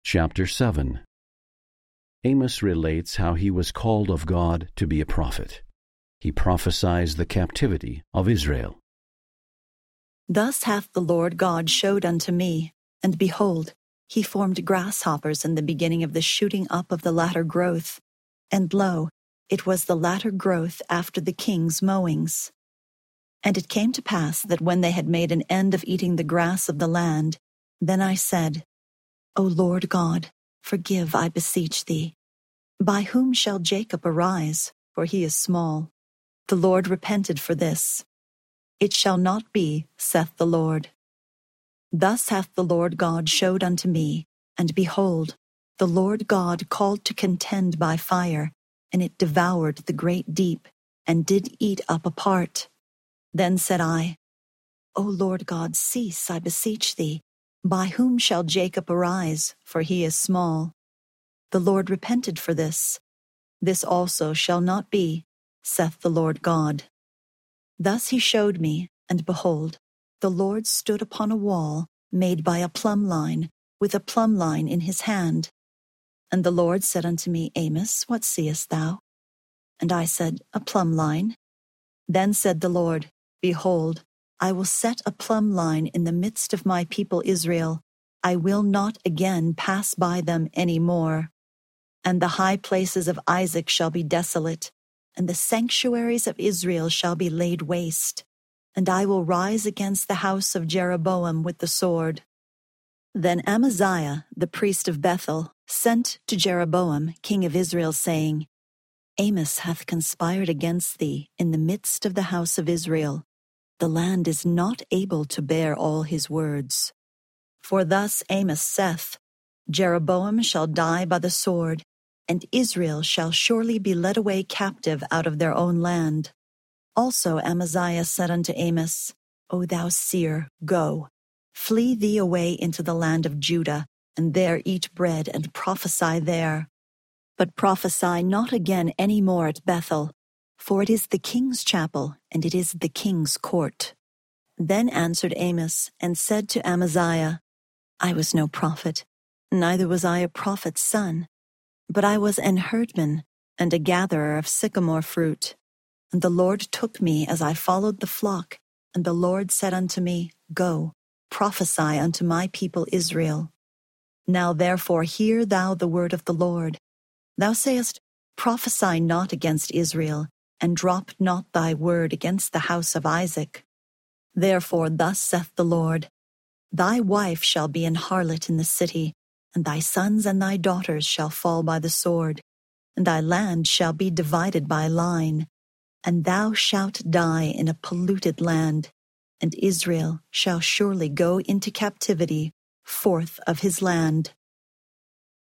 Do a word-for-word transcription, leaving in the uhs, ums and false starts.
Chapter seven. Amos relates how he was called of God to be a prophet. He prophesies the captivity of Israel. Thus hath the Lord God showed unto me, and behold, he formed grasshoppers in the beginning of the shooting up of the latter growth, and lo, it was the latter growth after the king's mowings. And it came to pass that when they had made an end of eating the grass of the land, then I said, O Lord God, forgive, I beseech thee. By whom shall Jacob arise? For he is small. The Lord repented for this. It shall not be, saith the Lord. Thus hath the Lord God showed unto me, and behold, the Lord God called to contend by fire, and it devoured the great deep, and did eat up a part. Then said I, O Lord God, cease, I beseech thee. By whom shall Jacob arise? For he is small. The Lord repented for this. This also shall not be, saith the Lord God. Thus he showed me, and behold, the Lord stood upon a wall made by a plumb line, with a plumb line in his hand. And the Lord said unto me, Amos, what seest thou? And I said, A plumb line. Then said the Lord, Behold, I will set a plumb line in the midst of my people Israel. I will not again pass by them any more. And the high places of Isaac shall be desolate, and the sanctuaries of Israel shall be laid waste. And I will rise against the house of Jeroboam with the sword. Then Amaziah, the priest of Bethel, sent to Jeroboam, king of Israel, saying, Amos hath conspired against thee in the midst of the house of Israel. The land is not able to bear all his words. For thus Amos saith, Jeroboam shall die by the sword, and Israel shall surely be led away captive out of their own land. Also Amaziah said unto Amos, O thou seer, go, flee thee away into the land of Judah, and there eat bread and prophesy there. But prophesy not again any more at Bethel, for it is the king's chapel, and it is the king's court. Then answered Amos, and said to Amaziah, I was no prophet, neither was I a prophet's son, but I was an herdman, and a gatherer of sycamore fruit. And the Lord took me as I followed the flock, and the Lord said unto me, Go, prophesy unto my people Israel. Now therefore hear thou the word of the Lord. Thou sayest, Prophesy not against Israel, and drop not thy word against the house of Isaac. Therefore thus saith the Lord, Thy wife shall be an harlot in the city, and thy sons and thy daughters shall fall by the sword, and thy land shall be divided by line, and thou shalt die in a polluted land, and Israel shall surely go into captivity forth of his land.